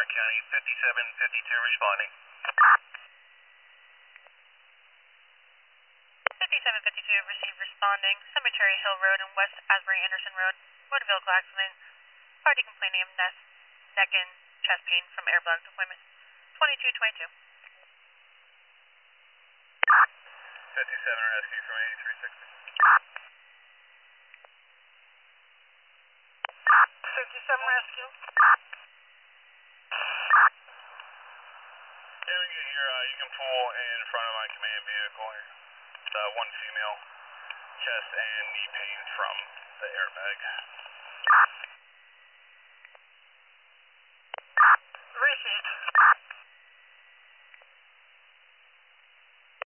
Clark County, 5752 responding. 5752 received responding. Cemetery Hill Road and West Asbury Anderson Road, motor vehicle accident. Party complaining of neck and chest pain from air blood deployment. 2222. 57 rescue from 8360. 57 rescue. Yeah, we get here. You can pull in front of my command vehicle here. One female, chest and knee pain from the airbag.